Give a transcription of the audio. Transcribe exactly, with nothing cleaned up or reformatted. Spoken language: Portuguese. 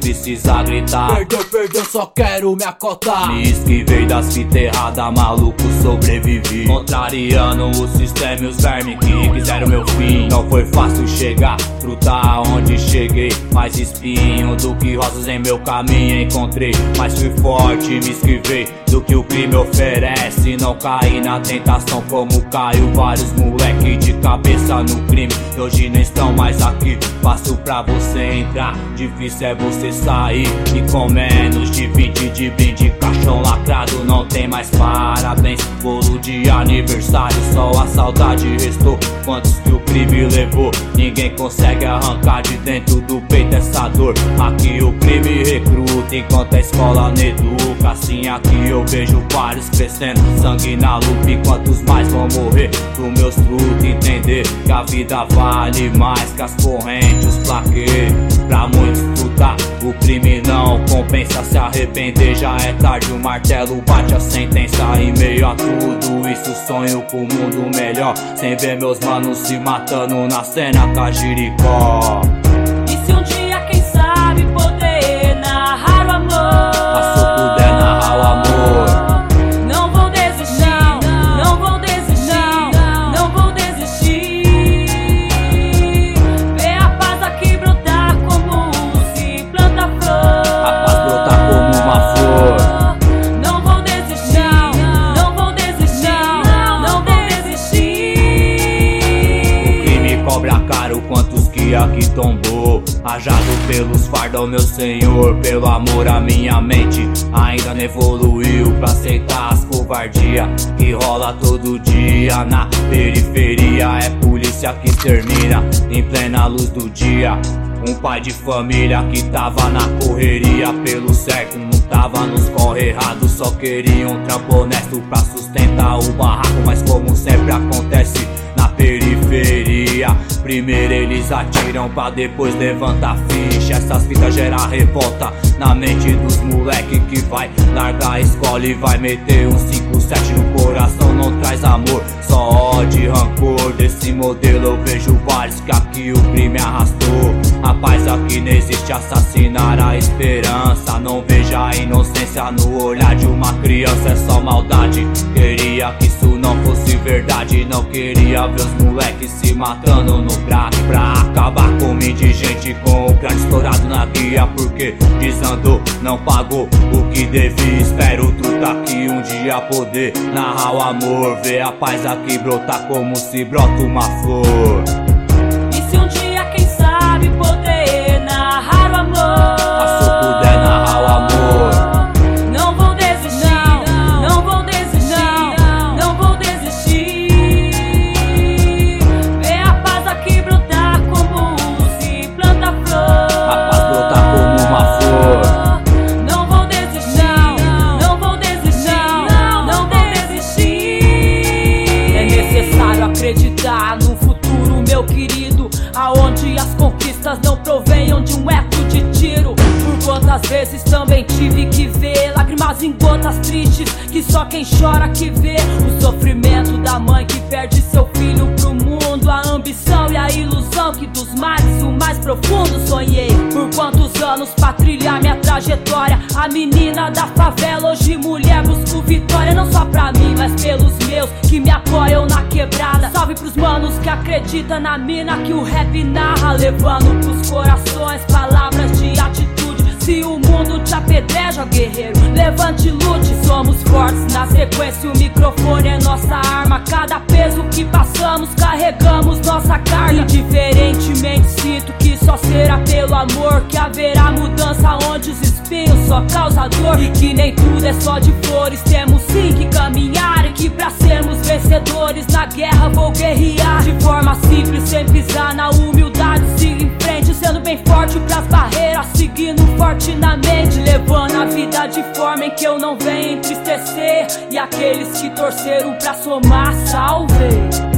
precisa gritar. Perdão, perdão, só quero me acotar. Me esquivei das fitas erradas, maluco, sobrevivi. Contrariando o sistema e os vermes que quiseram meu fim. Não foi fácil chegar, frutar onde cheguei. Mais espinho do que rosas em meu caminho encontrei. Mas fui forte, me esquivei do que o crime oferece. Não caí na tentação como caiu vários moleque de cabeça no crime. Hoje não estão mais aqui, fácil pra você entrar, difícil é você sair. E com menos de vinte de brinde, caixão lacrado, não tem mais parabéns. Bolo de aniversário, só a saudade restou. Quantos que o crime levou, ninguém consegue arrancar de dentro do peito essa dor. Aqui o crime recruta, enquanto a escola não educa. Assim aqui eu vejo vários crescendo, sangue na lupa. E quantos mais vão morrer pro meus frutos entender que a vida vale mais que as correntes, os plaquês. Pra muitos frutar, o crime não compensa. Se arrepender já é tarde, o martelo bate a sentença. Em meio a tudo isso sonho com o mundo melhor, sem ver meus manos se matando na cena Cajiricó. E se um dia, quem sabe, poder narrar o amor? Mas se eu puder narrar o amor, não vou desistir, não, não vou desistir, não, não vou desistir. Ver a paz aqui brotar como se planta flor. a paz brotar como uma flor. Não vou desistir, não vou desistir, não vou desistir. O crime cobra caro, quantos que aqui tombou. Rajado pelos fardos, meu senhor, pelo amor a minha mente ainda não evoluiu pra aceitar as covardia que rola todo dia na periferia. É polícia que extermina em plena luz do dia. Um pai de família que tava na correria pelo certo, não tava nos corre errados, só queria um trampo honesto pra sustentar o barraco. Mas como sempre acontece na periferia, primeiro eles atiram pra depois levantar ficha. Essas fitas geram revolta na mente dos moleque que vai largar a escola e vai meter um cinco sete no coração. Não traz amor, só ódio e rancor. Desse modelo eu vejo vários que aqui o crime arrastou. Rapaz, aqui não existe assassinar a esperança. Não veja a inocência no olhar de uma criança, é só maldade. Queria que isso não fosse verdade, não queria ver os moleques se matando no crack. Pra acabar com o indigente com o crack estourado na guia, porque desandou, não pagou o que devia. Espero tu tá aqui um dia poder narrar o amor, ver a paz aqui brotar como se brota uma flor. E se um dia, quem sabe, poder narrar o amor? Mas se eu puder narrar o amor, não vou desistir, não vou desistir, não vou desistir. Ver a paz aqui brotar como se planta flor. a paz brotar como uma flor. Não vou desistir, não vou desistir, não vou desistir. É necessário acreditar no futuro, meu querido, aonde as conquistas não provenham de um eco de tiro. Por quantas vezes também tive que ver lágrimas em gotas tristes, que só quem chora que vê o sofrimento da mãe que perde seu filho pro mundo. A ambição e a ilusão que dos males o mais profundo sonhei. Por quantos anos pra trilhar minha trajetória, a menina da favela, hoje mulher, busco vitória. Não só pra mim, mas pelos meus que me apoiam na quebrada. Salve pros manos que acreditam na mina que o rap narra, levando pros corações palavras de atitude. Se o mundo te apedreja, guerreiro, levante e lute. Somos fortes na sequência, o microfone é nossa arma. Cada peso que passamos, carregamos nossa carga. Indiferentemente sinto que só será pelo amor que haverá mudança onde os espinhos só causam dor. E que nem tudo é só de flores, temos sim que caminhar. E que pra sermos vencedores na guerra vou guerrear de forma simples, sem pisar na humildade. Siga em frente, sendo bem forte pras barreiras, seguindo forte na mente, levando a vida de forma em que eu não venho entristecer. E aqueles que torceram pra somar, salve.